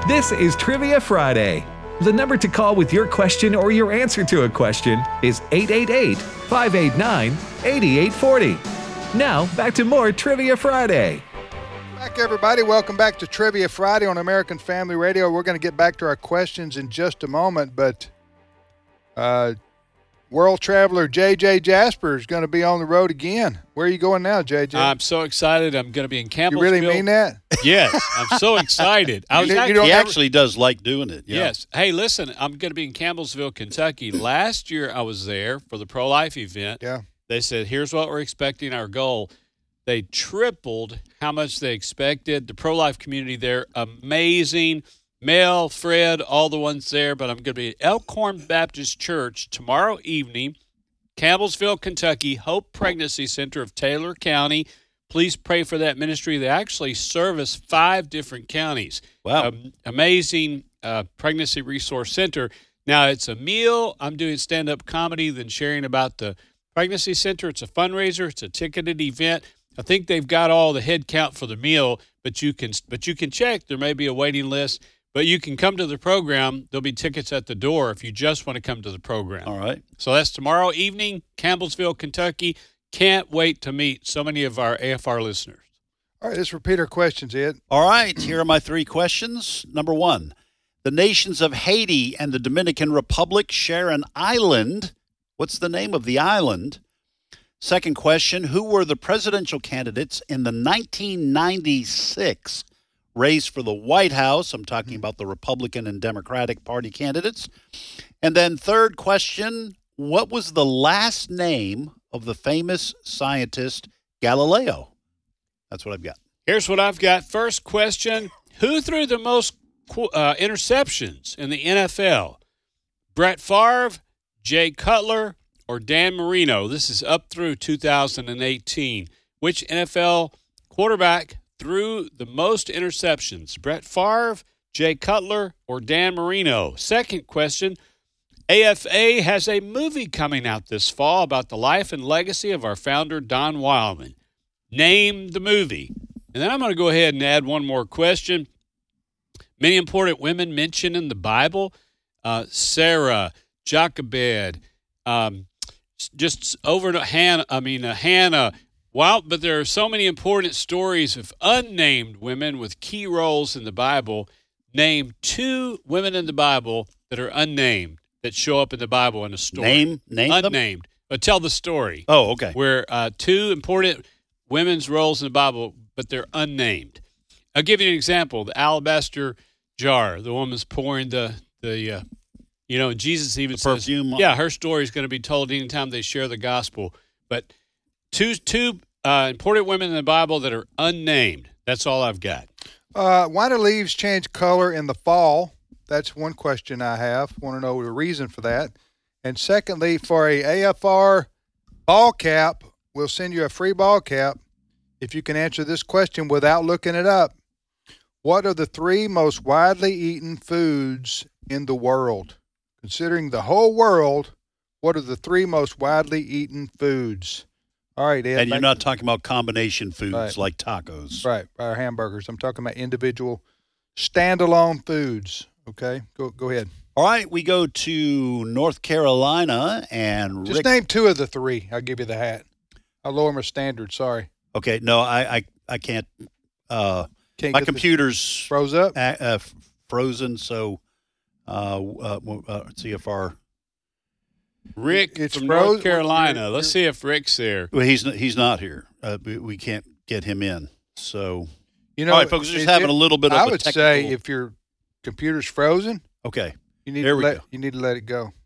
This is Trivia Friday. The number to call with your question or your answer to a question is 888-589-8840. Now, back to more Trivia Friday. Back, everybody. Welcome back to Trivia Friday on American Family Radio. We're going to get back to our questions in just a moment, but world traveler J.J. Jasper is going to be on the road again. Where are you going now, J.J.? I'm so excited. I'm going to be in Campbellsville. You really mean that? Yes. I'm so excited. He actually does like doing it. Yeah. Yes. Hey, listen, I'm going to be in Campbellsville, Kentucky. Last year I was there for the pro-life event. Yeah. They said, here's what we're expecting, our goal. They tripled how much they expected. The pro-life community there, amazing. Mel, Fred, all the ones there. But I'm going to be at Elkhorn Baptist Church tomorrow evening, Campbellsville, Kentucky, Hope Pregnancy Center of Taylor County. Please pray for that ministry. They actually service 5 different counties. Wow. Amazing pregnancy resource center. Now, it's a meal. I'm doing stand-up comedy, then sharing about the pregnancy center. It's a fundraiser. It's a ticketed event. I think they've got all the head count for the meal, but you can check. There may be a waiting list, but you can come to the program. There'll be tickets at the door if you just want to come to the program. All right. So that's tomorrow evening, Campbellsville, Kentucky. Can't wait to meet so many of our AFR listeners. All right, let's repeat our questions, Ed. All right, here are my 3 questions. Number 1, the nations of Haiti and the Dominican Republic share an island. What's the name of the island? Second question, who were the presidential candidates in the 1996 race for the White House? I'm talking about the Republican and Democratic Party candidates. And then third question, what was the last name of the famous scientist Galileo? That's what I've got. Here's what I've got. First question, who threw the most interceptions in the NFL? Brett Favre, Jay Cutler, or Dan Marino? This is up through 2018. Which NFL quarterback threw the most interceptions? Brett Favre, Jay Cutler, or Dan Marino? Second question, AFA has a movie coming out this fall about the life and legacy of our founder, Don Wildman. Name the movie. And then I'm going to go ahead and add one more question. Many important women mentioned in the Bible, Sarah, Jochebed, just over to Hannah. Wow, but there are so many important stories of unnamed women with key roles in the Bible. Name 2 women in the Bible that are unnamed that show up in the Bible in a story. Name unnamed. them? But tell the story. Oh, okay. Where 2 important women's roles in the Bible, but they're unnamed. I'll give you an example. The alabaster jar. The woman's pouring the Jesus even says, perfume. Yeah, her story is going to be told anytime they share the gospel. But two important women in the Bible that are unnamed. That's all I've got. Why do leaves change color in the fall? That's one question I have. Want to know the reason for that. And secondly, for a AFR ball cap, we'll send you a free ball cap if you can answer this question without looking it up. What are the 3 most widely eaten foods in the world? Considering the whole world, what are the 3 most widely eaten foods? All right, Ed. And you're not talking about combination foods like tacos. Right, or hamburgers. I'm talking about individual standalone foods. Okay, go ahead. All right, we go to North Carolina and just name 2 of the 3. I'll give you the hat. I'll lower my standard. Sorry. Okay, no, I can't. My computer's froze up. Frozen. So let's see if our Rick from North Carolina. Let's see if Rick's there. Well, he's not here. We can't get him in. So all right, folks, just having a little bit of. I would say if your computer's frozen, okay, you need to let it go.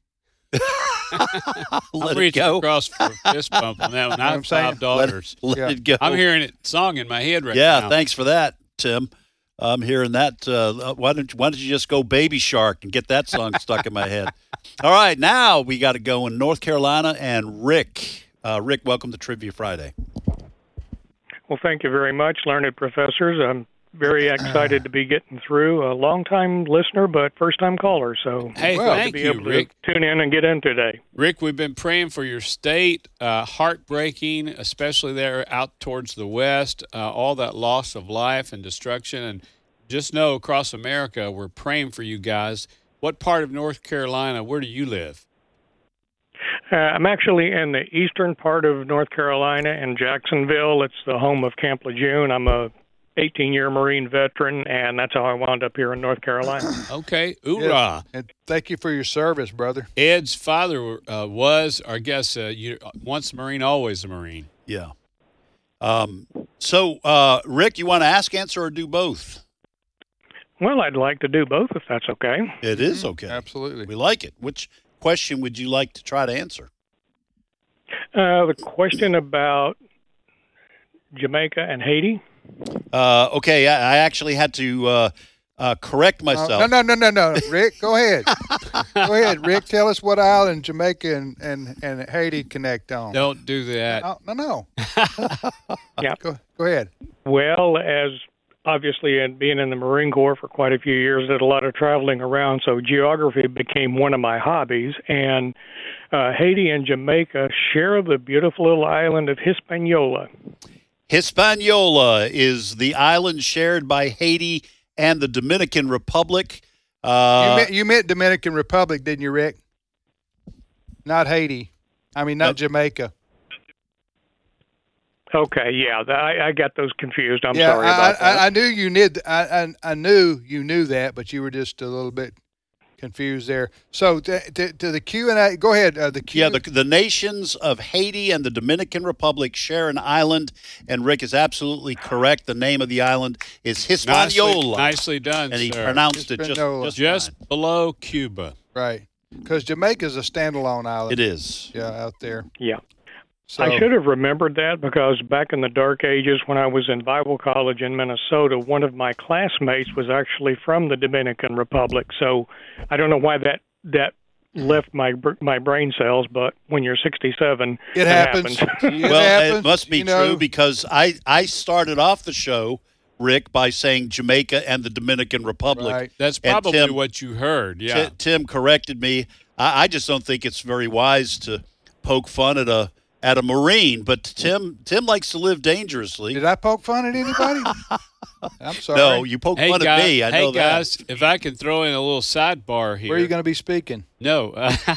I'm reaching across for a fist bump on that one. I have 5 daughters. Let it go. I'm hearing it song in my head right now. Yeah, thanks for that, Tim. I'm hearing that. Why don't you just go Baby Shark and get that song stuck in my head? All right, now we got to go in North Carolina and Rick. Rick, welcome to Trivia Friday. Well, thank you very much, learned professors. I'm very excited to be getting through. A long-time listener, but first-time caller. So thank you, Rick. Tune in and get in today. Rick, we've been praying for your state. Heartbreaking, especially there out towards the west. All that loss of life and destruction. And just know across America, we're praying for you guys. What part of North Carolina, where do you live? I'm actually in the eastern part of North Carolina in Jacksonville. It's the home of Camp Lejeune. I'm a 18-year Marine veteran, and that's how I wound up here in North Carolina. Okay, hoorah. Yeah. And thank you for your service, brother. Ed's father was, or I guess, once a Marine, always a Marine. Yeah. So, Rick, you want to ask, answer, or do both? Well, I'd like to do both if that's okay. It is okay. Absolutely. We like it. Which question would you like to try to answer? The question about Jamaica and Haiti. Okay, I actually had to correct myself. No. Rick, go ahead. Go ahead, Rick. Tell us what island Jamaica and Haiti connect on. Don't do that. No. Yeah. Go ahead. Well, as obviously being in the Marine Corps for quite a few years, did a lot of traveling around, so geography became one of my hobbies. And Haiti and Jamaica share the beautiful little island of Hispaniola. Hispaniola is the island shared by Haiti and the Dominican Republic. You meant Dominican Republic, didn't you, Rick? Not Haiti. I mean, not Jamaica. Okay, yeah, I got those confused. I'm sorry about that. I knew you did. I knew you knew that, but you were just a little bit confused there. So to the Q&A, go ahead. The nations of Haiti and the Dominican Republic share an island, and Rick is absolutely correct. The name of the island is Hispaniola. Nicely done, and he sir. pronounced it just fine. below Cuba. Right, because Jamaica's a standalone island. It is. Yeah, out there. Yeah. So, I should have remembered that because back in the dark ages when I was in Bible college in Minnesota, one of my classmates was actually from the Dominican Republic. So I don't know why that left my brain cells, but when you're 67, it happens. It must be true because I started off the show, Rick, by saying Jamaica and the Dominican Republic. Right. That's probably what you heard. Yeah. Tim corrected me. I just don't think it's very wise to poke fun at a Marine, but Tim likes to live dangerously. Did I poke fun at anybody? I'm sorry. No, you poked fun at me. I know that. Hey, guys, if I can throw in a little sidebar here. Where are you going to be speaking? No.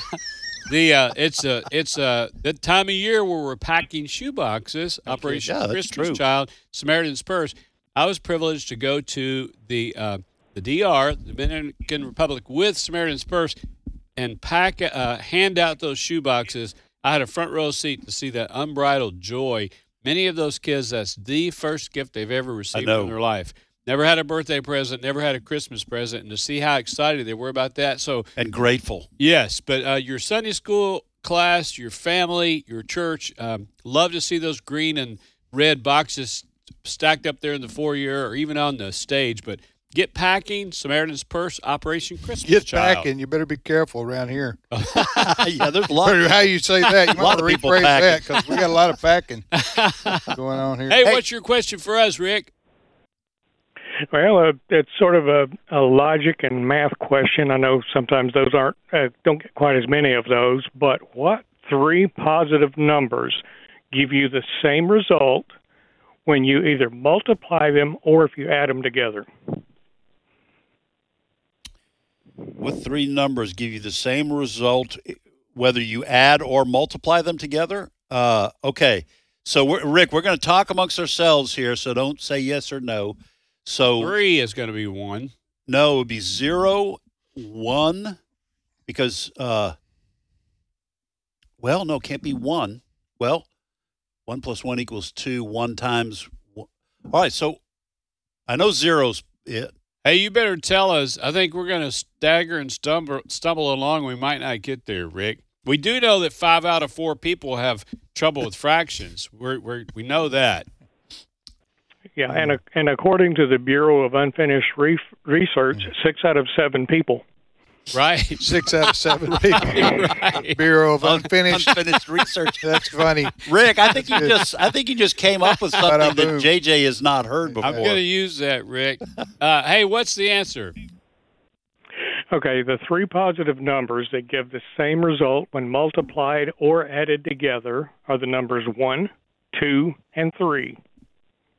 It's that time of year where we're packing shoe boxes, Operation Christmas Child, Samaritan's Purse. I was privileged to go to the DR, the Dominican Republic, with Samaritan's Purse and hand out those shoe boxes. I had a front row seat to see that unbridled joy. Many of those kids, that's the first gift they've ever received in their life. Never had a birthday present, never had a Christmas present, and to see how excited they were about that. And grateful. Yes, but your Sunday school class, your family, your church, love to see those green and red boxes stacked up there in the foyer or even on the stage. But get packing, Samaritan's Purse, Operation Christmas Get Child. packing. You better be careful around here. Yeah, there's a lot. How you say that? You might want to people rephrase packing. that because we got a lot of packing going on here. Hey, what's your question for us, Rick? Well, it's sort of a logic and math question. I know sometimes those don't get quite as many of those, but what three positive numbers give you the same result when you either multiply them or if you add them together? What three numbers give you the same result whether you add or multiply them together? Okay. So, Rick, we're going to talk amongst ourselves here, so don't say yes or no. So 3 is going to be 1. No, it would be 0, 1, because, no, it can't be 1. Well, 1 plus 1 equals 2, 1 times 1. All right, so I know 0's it. Hey, you better tell us. I think we're going to stagger and stumble along. We might not get there, Rick. We do know that 5 out of 4 people have trouble with fractions. We know that. Yeah, and according to the Bureau of Unfinished Research, 6 out of 7 people. Right. 6 out of 7 people. Right. Bureau of Unfinished Research. That's funny. Rick, I think you just came up with something that JJ has not heard before. I'm going to use that, Rick. Hey, what's the answer? Okay, the 3 positive numbers that give the same result when multiplied or added together are the numbers 1, 2, and 3.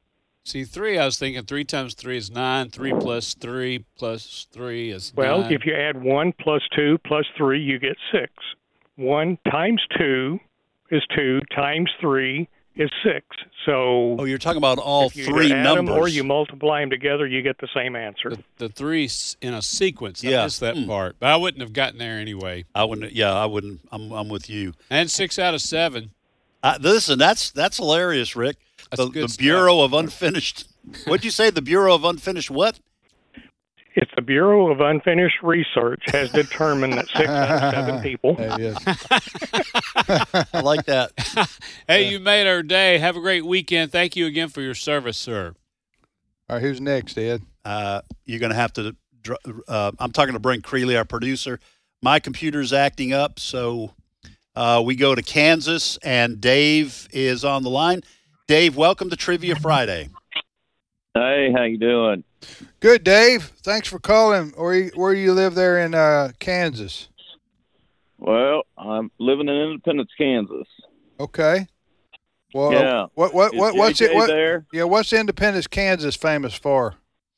See, 3, I was thinking 3 times 3 is 9. 3 plus 3 plus 3 is 9. Well, if you add 1 plus 2 plus 3, you get 6. 1 times 2 is 2 times 3 is 6. So Oh, you're talking about all if you three either add them numbers. or you multiply them together, you get the same answer. The 3's in a sequence. I Yeah. missed that part. But I wouldn't have gotten there anyway. I wouldn't. Yeah, I wouldn't. I'm with you. And 6 out of 7. Listen, that's hilarious, Rick. That's The good stuff. Bureau of Unfinished. What'd you say? The Bureau of Unfinished what? It's the Bureau of Unfinished Research has determined that 6 out of 7 people. There it is. I like that. Hey, you made our day. Have a great weekend. Thank you again for your service, sir. All right, who's next, Ed? You're going to have to. I'm talking to Brent Creeley, our producer. My computer's acting up, so we go to Kansas, and Dave is on the line. Dave, welcome to Trivia Friday. Hey, how you doing? Good, Dave. Thanks for calling. Where you live there in Kansas? Well, I'm living in Independence, Kansas. Okay. Well, Yeah. what's JJ there? Yeah, what's Independence, Kansas famous for?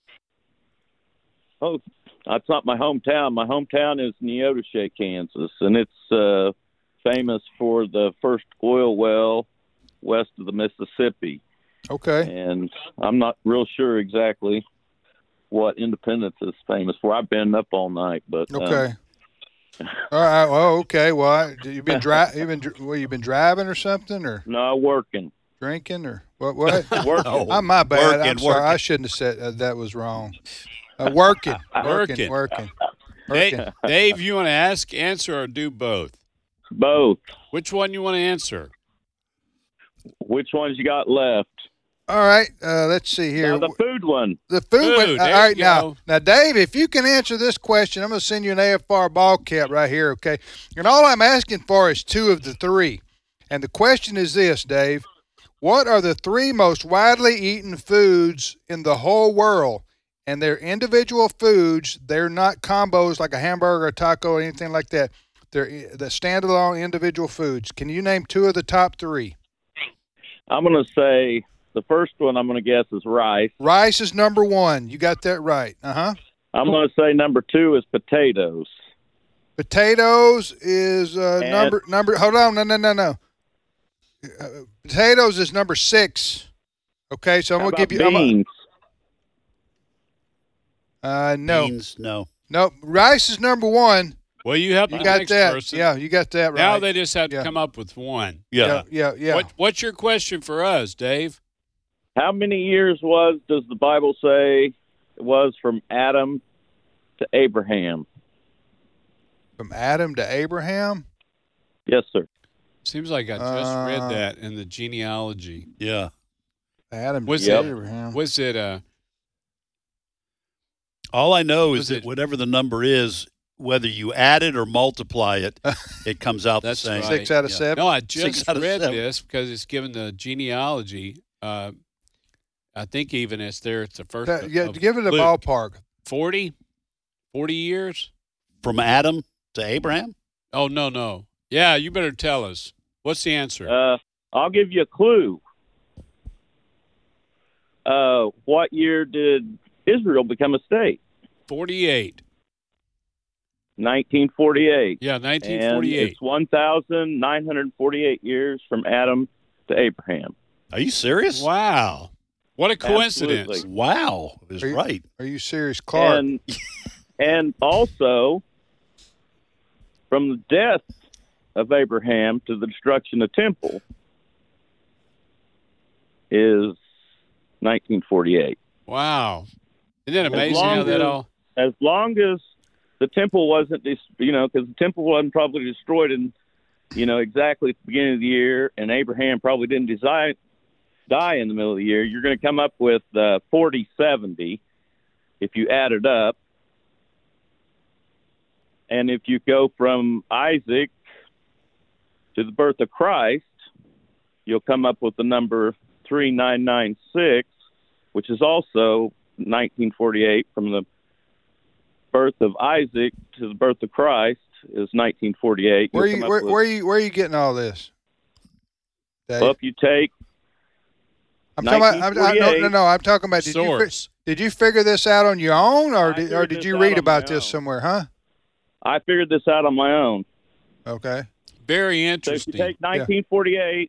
Oh, that's not my hometown. My hometown is Neodesha, Kansas, and it's famous for the first oil well west of the Mississippi. Okay. And I'm not real sure exactly what Independence is famous for. I've been up all night, but Okay. All right. Well, okay. Well, you've been you've been driving or something, or no, working. drinking, or what? What? Working. I'm my bad. I'm Working, sorry. I working. shouldn't have said that was wrong. Working. Working. Dave, you want to ask, answer, or do both? Both. Which one you want to answer? Which ones you got left? All right. Let's see here. Now, the food one. The food one. Food, All there right, you now, go. Dave, if you can answer this question, I'm going to send you an AFR ball cap right here, okay? And all I'm asking for is 2 of the 3. And the question is this, Dave. What are the 3 most widely eaten foods in the whole world? And they're individual foods. They're not combos like a hamburger, a taco, or anything like that. They're the standalone individual foods. Can you name 2 of the top 3? I'm going to say the first one I'm going to guess is rice. Rice is number 1. You got that right. Uh-huh. I'm going to say number 2 is potatoes. Potatoes is number. Hold on, no. Potatoes is number 6. Okay, so I'm How gonna give about you. beans? No, Beans, no. no. Rice is number 1. Well, you help You the got next that. person. Yeah, you got that right. Now they just have to Yeah. come up with one. Yeah. Yeah. What's your question for us, Dave? How many years does the Bible say it was from Adam to Abraham? From Adam to Abraham. Yes, sir. Seems like I just read that in the genealogy. Yeah. Adam Was to it- Abraham. Was it All I know Was is that it- whatever the number is, whether you add it or multiply it, it comes out the That's same. right. 6 out of Yeah. 7. No, I 6 just out of read 7. this because it's given the genealogy. I think even it's there. It's the first. Yeah, of give it a Luke. ballpark. 40 years. From Adam to Abraham? Oh no. Yeah, you better tell us. What's the answer? I'll give you a clue. What year did Israel become a state? 48. 1948. Yeah, And 1948. it's 1,948 years from Adam to Abraham. Are you serious? Wow. What a coincidence. Absolutely. Wow. It was Are you- right. Are you serious, Clark? And also, from the death of Abraham to the destruction of the temple is 1948. Wow. Isn't that As amazing long how that as- all. As long as the temple wasn't, because the temple wasn't probably destroyed in, exactly at the beginning of the year, and Abraham probably didn't die in the middle of the year, you're going to come up with 4070 if you add it up. And if you go from Isaac to the birth of Christ, you'll come up with the number 3996, which is also 1948. From the birth of Isaac to the birth of Christ is 1948. Where You'll you come up where, with- where you getting all this? Dave? Well, if you take I'm talking about. I'm talking about. Source. Did you figure this out on your own, or did this you out read on about my this own. somewhere? Huh? I figured this out on my own. Okay. Very So if you interesting. take 1948,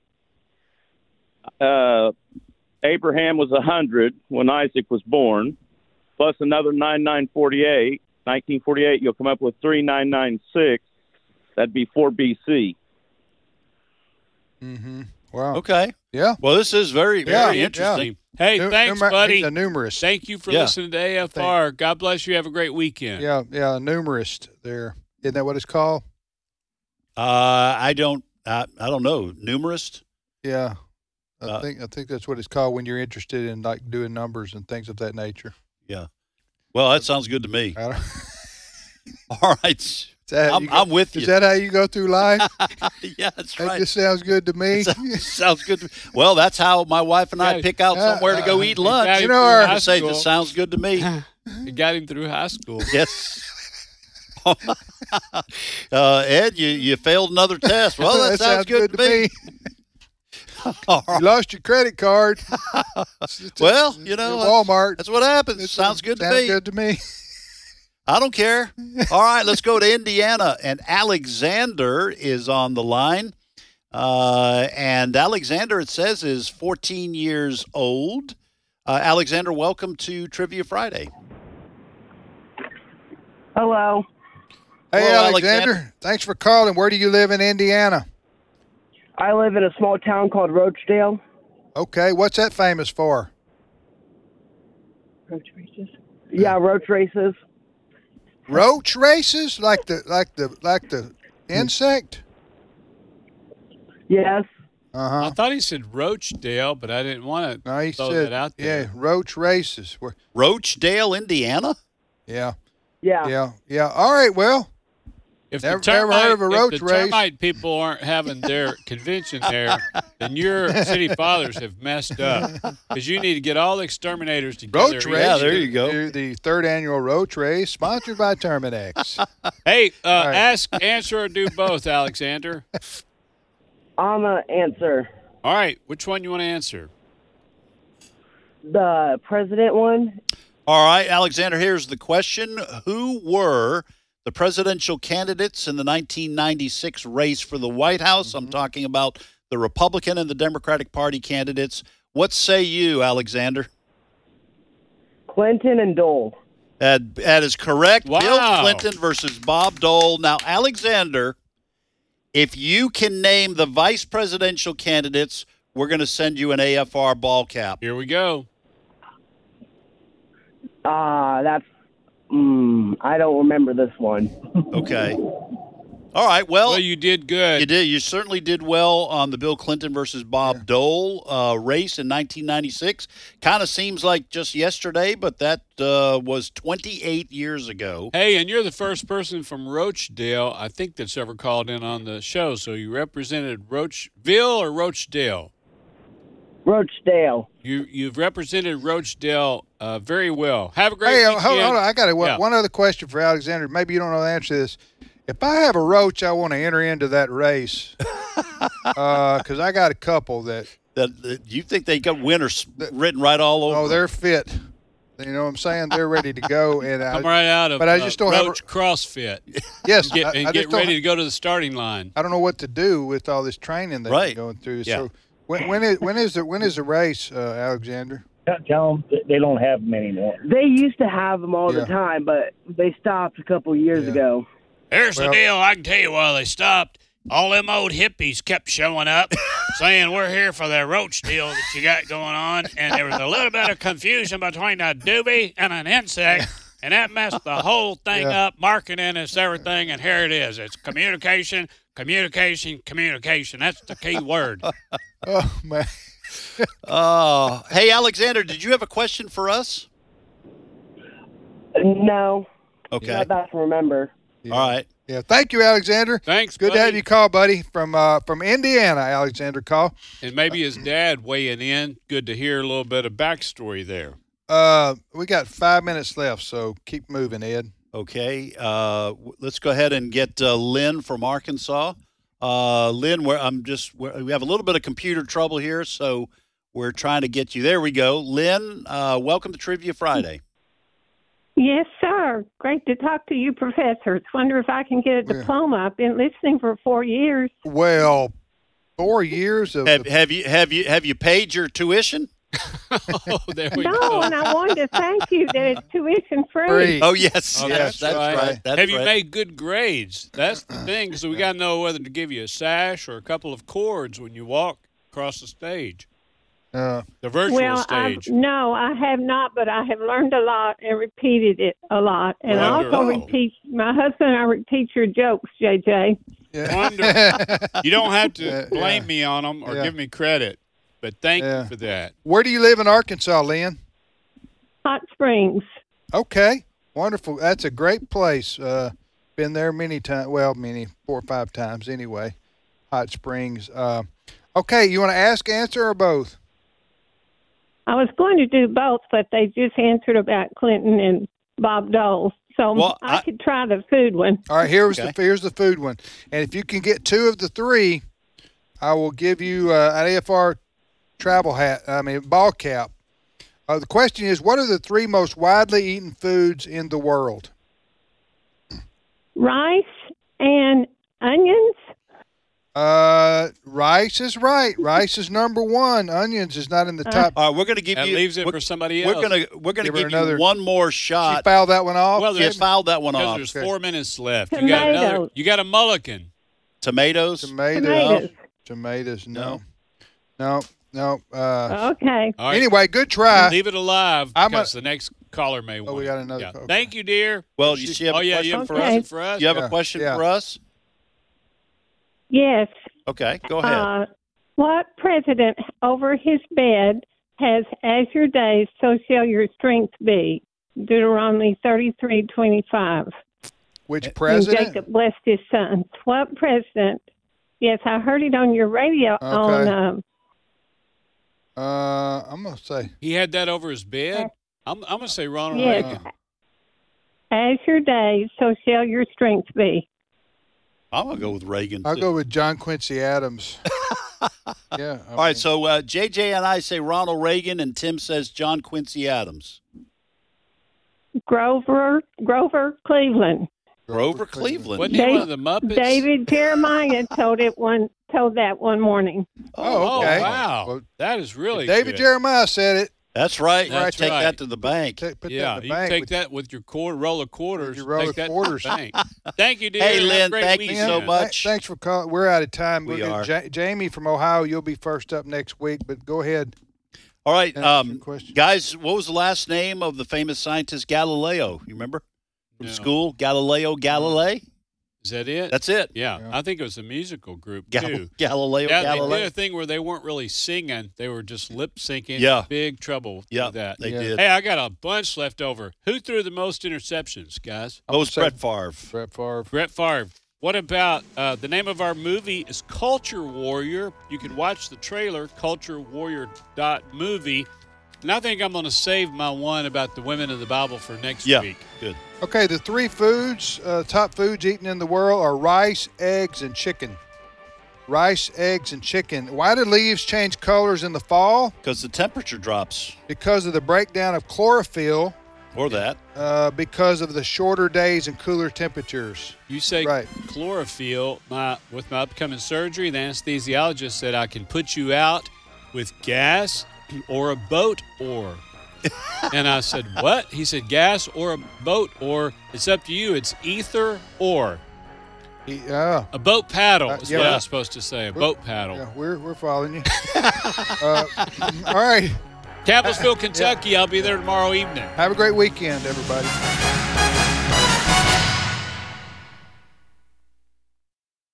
Abraham was 100 when Isaac was born, plus another 9948. 1948, you'll come up with 3996. That'd be 4 BC. Mm-hmm. Wow. Okay. Yeah. Well, this is very, Yeah, very yeah. interesting. Hey, thanks, buddy. He's a numerist. Thank you for Yeah. listening to AFR. God bless you. Have a great weekend. Yeah, a numerist there. Isn't that what it's called? I don't know. Numerist? Yeah. I Uh, think that's what it's called when you're interested in like doing numbers and things of that nature. Yeah. Well, that sounds good to me. I don't, All right. is that how you I'm with you. Is that how you go through life? Yeah, that's That right. just sounds good to me. Sounds good. Well, that's how my wife and I Yeah. pick out somewhere to go eat lunch. got You him know, through our- high I say school. this sounds good to me. You got him through high school. Yes. Ed, you failed another test. Well, that sounds good to me. All You right. lost your credit card. Well, you know, At Walmart. that's what happens. It Sounds good to sounds me. good to me. I don't care. All right, let's go to Indiana. And Alexander is on the line. And Alexander, it says, is 14 years old. Alexander, welcome to Trivia Friday. Hello. Hey, Hello, Alexander. Alexander. Thanks for calling. Where do you live in Indiana? I live in a small town called Rochdale. Okay. What's that famous for? Roach races? Yeah, roach races. Roach races, like the insect. Yes. Uh-huh. I thought he said Roachdale, but I didn't want to No, he throw said, that out there. yeah, roach races. Rochdale, Indiana? Yeah, Yeah. yeah. All right, well, If Never- the never termite, heard of a roach if the race. termite people aren't having their convention there, then your city fathers have messed up. Because you need to get all the exterminators together. roach and- race. Yeah, there you go. The third annual roach race, sponsored by Terminex. Hey, right. ask, answer, or do both, Alexander. I'm an answer. All right, which one you want to answer? The president one? All right, Alexander, here's the question. Who were the presidential candidates in the 1996 race for the White House? I'm talking about the Republican and the Democratic Party candidates. What say you, Alexander? Clinton and Dole. That is correct. Wow. Bill Clinton versus Bob Dole. Now, Alexander, if you can name the vice presidential candidates, we're going to send you an AFR ball cap. Here we go. That's. I don't remember this one. Okay. All right. Well, you did good. You did. You certainly did well on the Bill Clinton versus Bob Dole race in 1996. Kind of seems like just yesterday, but that was 28 years ago. Hey, and you're the first person from Rochdale, I think, that's ever called in on the show. So you represented Roachville or Rochdale? Rochdale. You've represented Rochdale very well. Have a great Hey, weekend. hold on. I got Yeah. one other question for Alexander. Maybe you don't know the answer to this. If I have a roach, I want to enter into that race because I got a couple that That you think they got winners written right all over? they're fit. You know what I'm saying? They're ready to go. And Come right out of but I just don't have a- Roach CrossFit. yes, Get, I and just get don't- ready to go to the starting line. I don't know what to do with all this training that Right. you're going through. Yeah. So when is the race, Alexander? Tell them they don't have them anymore. They used to have them all Yeah. the time, but they stopped a couple years Yeah. ago. Here's Well- the deal. I can tell you why they stopped. All them old hippies kept showing up saying, we're here for the roach deal that you got going on. And there was a little bit of confusion between a doobie and an insect. And that messed the whole thing Yeah. up. Marketing is everything. And here it is. It's communication, communication, communication. That's the key word. Oh man. Hey, Alexander, did you have a question for us? No. Okay. Not that I can remember. All right. Yeah. Thank you, Alexander. Thanks, Good to have buddy. you call, buddy, from Indiana. Alexander call. And maybe his dad weighing in. Good to hear a little bit of backstory there. We got 5 minutes left, so keep moving, Ed. Okay. Let's go ahead and get Lynn from Arkansas. Lynn, we have a little bit of computer trouble here, so We're trying to get you. There we go. Lynn, welcome to Trivia Friday. Yes, sir. Great to talk to you, professors. Wonder if I can get a diploma. I've been listening for 4 years. Well, 4 years of Have you paid your tuition? Oh, there we No, go. and I wanted to thank you that it's tuition free. Oh, yes. Oh, yes, that's right. That's Have you right. made good grades? That's the thing. So we got to know whether to give you a sash or a couple of chords when you walk across the stage, the virtual stage. No, I have not, but I have learned a lot and repeated it a lot. And I also repeat, my husband and I repeat your jokes, JJ. Wonderful. You don't have to blame me on them or give me credit, but thank you for that. Where do you live in Arkansas, Lynn? Hot Springs. Okay, wonderful. That's a great place. Been there many times. Well, 4 or 5 times anyway. Hot Springs. Okay, you want to ask, answer, or both? I was going to do both, but they just answered about Clinton and Bob Dole. So I could try the food one. All right, here's the food one. And if you can get 2 of the 3, I will give you an AFR ball cap. The question is, what are the 3 most widely eaten foods in the world? Rice and onions. Rice is right. Rice is number 1. Onions is not in the top. All right, we're going to give that you. leaves it for somebody else. We're going to give you one more shot. She fouled that one off. Well, fouled that one off. There's 4 minutes left. Tomatoes. You got a mulligan. Tomatoes. Tomatoes. No. Okay. All right. Anyway, good try. Leave it alive because the next caller may want. We got another. Okay. Thank you, dear. Well, you have a question for us? You have a question for us? Yes. Okay, go ahead. What president over his bed has "As your days, so shall your strength be"? Deuteronomy 33:25. Which president? And Jacob blessed his sons. What president? Yes, I heard it on your radio on. I'm gonna say he had that over his bed. I'm gonna say Ronald Reagan. As your days, so shall your strength be. I'm going to go with Reagan, I'll go with John Quincy Adams. Yeah. All right, so JJ and I say Ronald Reagan, and Tim says John Quincy Adams. Grover Cleveland. Grover Cleveland. Wasn't he one of the Muppets? David Jeremiah told that one morning. Oh, okay. Wow. Well, that is really David good. Jeremiah said it. That's right. That's Take right. that to the bank. Put that in Yeah, the you bank take with- that with your roll of quarters. Your roll take of that quarters. To the bank. Thank you, dear. Hey, Have a Lynn, great thank you weekend. so much. Thanks for calling. We're out of time. We are. Jamie from Ohio, you'll be first up next week, but go ahead. All right, Answer your question. guys, what was the last name of the famous scientist Galileo? You remember? From school? Galileo Galilei? Is that it? That's it. Yeah. I think it was a musical group, too. Galileo Yeah, Galilei. they did a thing where they weren't really singing. They were just lip syncing. Yeah. Big trouble with that. They did. Hey, I got a bunch left over. Who threw the most interceptions, guys? Oh, it's Brett Favre. Brett Favre. What about the name of our movie is Culture Warrior. You can watch the trailer, culturewarrior.movie. And I think I'm going to save my one about the women of the Bible for next week. Good. Okay, the 3 foods, top foods eaten in the world are rice, eggs, and chicken. Rice, eggs, and chicken. Why do leaves change colors in the fall? Because the temperature drops. Because of the breakdown of chlorophyll. Or that. Because of the shorter days and cooler temperatures. You say chlorophyll. With my upcoming surgery, the anesthesiologist said I can put you out with gas or a boat oar. And I said, what? He said, gas or a boat oar. It's up to you. It's ether or. A boat paddle is what I was supposed to say. A boat paddle. Yeah, we're following you. All right. Campbellsville, Kentucky. I'll be there tomorrow evening. Have a great weekend, everybody.